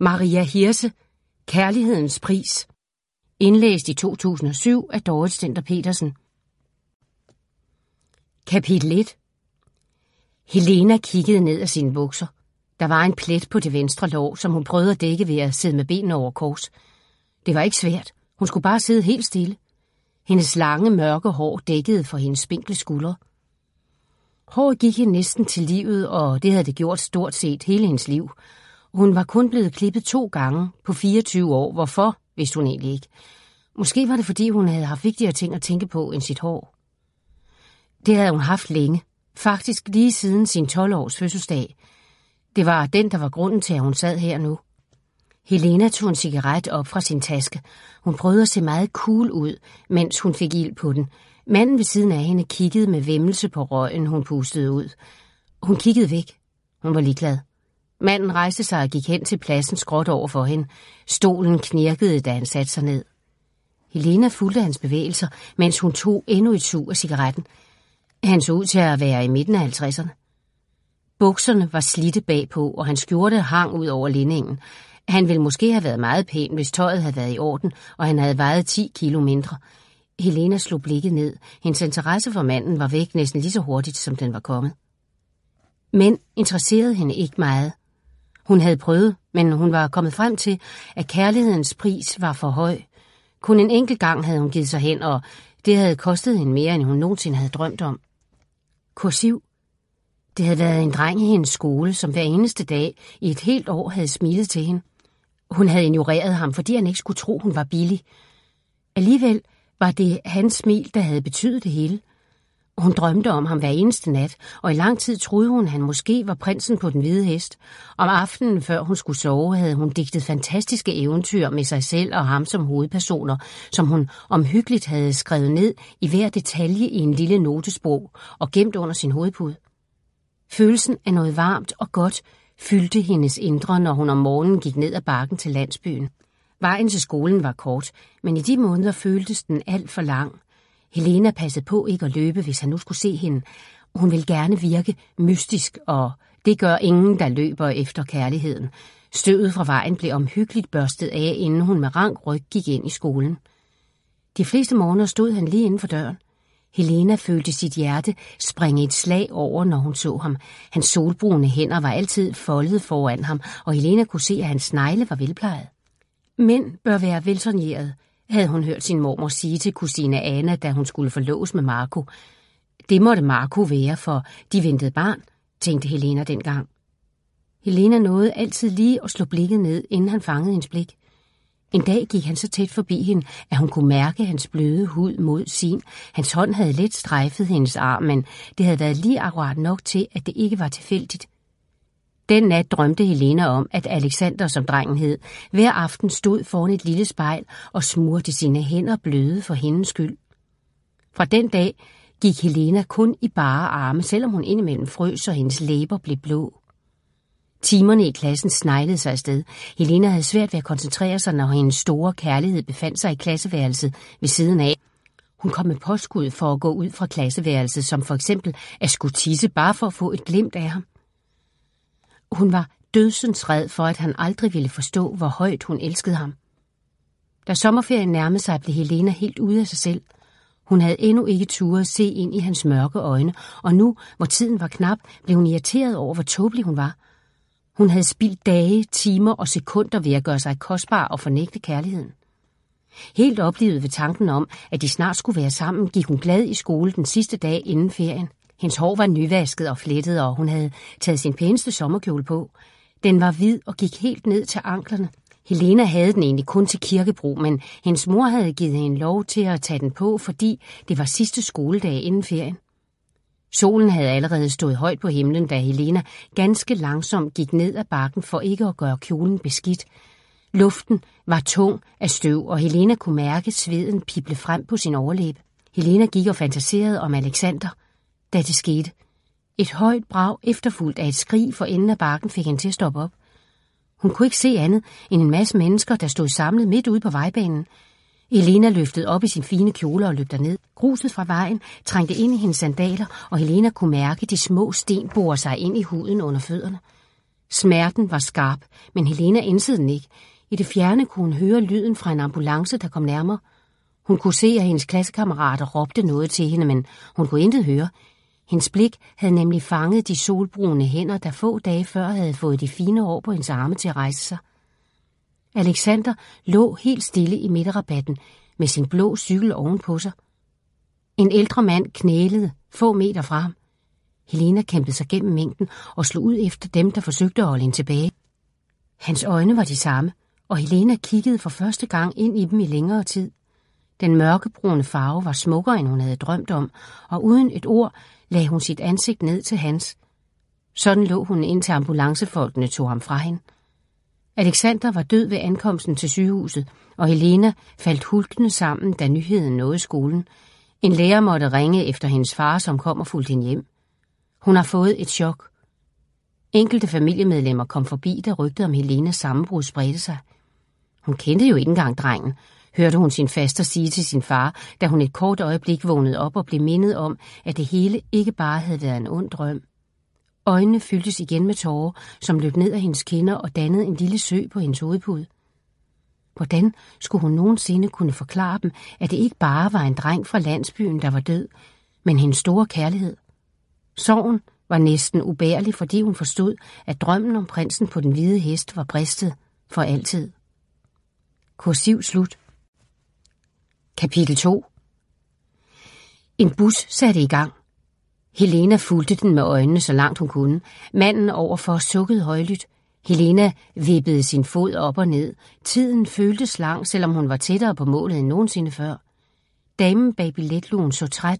Maria Hirse, Kærlighedens pris. Indlæst i 2007 af Dorrit Stender-Petersen. Kapitel 1. Helena kiggede ned af sine bukser. Der var en plet på det venstre lår, som hun prøvede at dække ved at sidde med benene over kors. Det var ikke svært. Hun skulle bare sidde helt stille. Hendes lange, mørke hår dækkede for hendes spinkle skuldre. Håret gik hende næsten til livet, og det havde det gjort stort set hele hendes liv. Hun var kun blevet klippet 2 gange på 24 år. Hvorfor, vidste hun egentlig ikke. Måske var det, fordi hun havde haft vigtigere ting at tænke på end sit hår. Det havde hun haft længe. Faktisk lige siden sin 12-års fødselsdag. Det var den, der var grunden til, at hun sad her nu. Helena tog en cigaret op fra sin taske. Hun prøvede at se meget cool ud, mens hun fik ild på den. Manden ved siden af hende kiggede med væmmelse på røgen, hun pustede ud. Hun kiggede væk. Hun var ligeglad. Manden rejste sig og gik hen til pladsen skråt over for hende. Stolen knirkede, da han satte sig ned. Helena fulgte hans bevægelser, mens hun tog endnu et sug af cigaretten. Han så ud til at være i midten af 50'erne. Bukserne var slidte bagpå, og hans skjorte hang ud over linningen. Han ville måske have været meget pæn, hvis tøjet havde været i orden, og han havde vejet 10 kilo mindre. Helena slog blikket ned. Hendes interesse for manden var væk næsten lige så hurtigt, som den var kommet. Mænd interesserede hende ikke meget. Hun havde prøvet, men hun var kommet frem til, at kærlighedens pris var for høj. Kun en enkelt gang havde hun givet sig hen, og det havde kostet hende mere, end hun nogensinde havde drømt om. Kursiv. Det havde været en dreng i hendes skole, som hver eneste dag i et helt år havde smilet til hende. Hun havde ignoreret ham, fordi han ikke skulle tro, hun var billig. Alligevel var det hans smil, der havde betydet det hele. Hun drømte om ham hver eneste nat, og i lang tid troede hun, han måske var prinsen på den hvide hest. Om aftenen, før hun skulle sove, havde hun digtet fantastiske eventyr med sig selv og ham som hovedpersoner, som hun omhyggeligt havde skrevet ned i hver detalje i en lille notesbog og gemt under sin hovedpude. Følelsen af noget varmt og godt fyldte hendes indre, når hun om morgenen gik ned ad bakken til landsbyen. Vejen til skolen var kort, men i de måneder føltes den alt for lang. Helena passede på ikke at løbe, hvis han nu skulle se hende. Hun ville gerne virke mystisk, og det gør ingen, der løber efter kærligheden. Støvet fra vejen blev omhyggeligt børstet af, inden hun med rank ryg gik ind i skolen. De fleste morgener stod han lige inden for døren. Helena følte sit hjerte springe et slag over, når hun så ham. Hans solbrune hænder var altid foldet foran ham, og Helena kunne se, at hans snegle var velplejet. Mænd bør være velsoigneret, havde hun hørt sin mormor sige til kusine Anna, da hun skulle forloves med Marco. Det måtte Marco være, for de ventede barn, tænkte Helena dengang. Helena nåede altid lige at slå blikket ned, inden han fangede hendes blik. En dag gik han så tæt forbi hende, at hun kunne mærke hans bløde hud mod sin. Hans hånd havde let strejfet hendes arm, men det havde været lige akkurat nok til, at det ikke var tilfældigt. Den nat drømte Helena om, at Alexander, som drengen hed, hver aften stod foran et lille spejl og smurte sine hænder bløde for hendes skyld. Fra den dag gik Helena kun i bare arme, selvom hun indimellem frøs, og hendes læber blev blå. Timerne i klassen sneglede sig afsted. Helena havde svært ved at koncentrere sig, når hendes store kærlighed befandt sig i klasseværelset ved siden af. Hun kom med påskud for at gå ud fra klasseværelset, som for eksempel at skulle tisse, bare for at få et glimt af ham. Hun var dødsensred for, at han aldrig ville forstå, hvor højt hun elskede ham. Da sommerferien nærmede sig, blev Helena helt ude af sig selv. Hun havde endnu ikke turet se ind i hans mørke øjne, og nu, hvor tiden var knap, blev hun irriteret over, hvor tåbelig hun var. Hun havde spildt dage, timer og sekunder ved at gøre sig kostbar og fornægte kærligheden. Helt oplivet ved tanken om, at de snart skulle være sammen, gik hun glad i skole den sidste dag inden ferien. Hendes hår var nyvasket og flettet, og hun havde taget sin pæneste sommerkjole på. Den var hvid og gik helt ned til anklerne. Helena havde den egentlig kun til kirkebrug, men hendes mor havde givet hende lov til at tage den på, fordi det var sidste skoledag inden ferien. Solen havde allerede stået højt på himlen, da Helena ganske langsomt gik ned ad bakken for ikke at gøre kjolen beskidt. Luften var tung af støv, og Helena kunne mærke sveden pible frem på sin overlæbe. Helena gik og fantaserede om Alexander, da det skete. Et højt brag efterfulgt af et skrig for enden af bakken fik hende til at stoppe op. Hun kunne ikke se andet end en masse mennesker, der stod samlet midt ude på vejbanen. Helena løftede op i sin fine kjole og løb derned. Gruset fra vejen trængte ind i hendes sandaler, og Helena kunne mærke de små sten bore sig ind i huden under fødderne. Smerten var skarp, men Helena indsede den ikke. I det fjerne kunne hun høre lyden fra en ambulance, der kom nærmere. Hun kunne se, at hendes klassekammerater råbte noget til hende, men hun kunne intet høre. Hendes blik havde nemlig fanget de solbrune hænder, der få dage før havde fået de fine hår på hendes arme til at rejse sig. Alexander lå helt stille i midterrabatten med sin blå cykel ovenpå sig. En ældre mand knælede få meter fra ham. Helena kæmpede sig gennem mængden og slog ud efter dem, der forsøgte at holde hende tilbage. Hans øjne var de samme, og Helena kiggede for første gang ind i dem i længere tid. Den mørkebrune farve var smukkere, end hun havde drømt om, og uden et ord lagde hun sit ansigt ned til hans. Sådan lå hun, indtil ambulancefolkene tog ham fra hende. Alexander var død ved ankomsten til sygehuset, og Helena faldt hulkende sammen, da nyheden nåede skolen. En lærer måtte ringe efter hendes far, som kom og fulgte hende hjem. Hun har fået et chok. Enkelte familiemedlemmer kom forbi, da rygtet om Helenas sammenbrud spredte sig. Hun kendte jo ikke engang drengen, hørte hun sin faster sige til sin far, da hun et kort øjeblik vågnede op og blev mindet om, at det hele ikke bare havde været en ond drøm. Øjnene fyldtes igen med tårer, som løb ned ad hendes kinder og dannede en lille sø på hendes hovedpude. Hvordan skulle hun nogensinde kunne forklare dem, at det ikke bare var en dreng fra landsbyen, der var død, men hendes store kærlighed? Sorgen var næsten ubærlig, fordi hun forstod, at drømmen om prinsen på den hvide hest var bristet for altid. Kursiv slut. Kapitel 2. En bus satte i gang. Helena fulgte den med øjnene, så langt hun kunne. Manden overfor sukkede højlydt. Helena vippede sin fod op og ned. Tiden føltes lang, selvom hun var tættere på målet end nogensinde før. Damen bag billetlugen så træt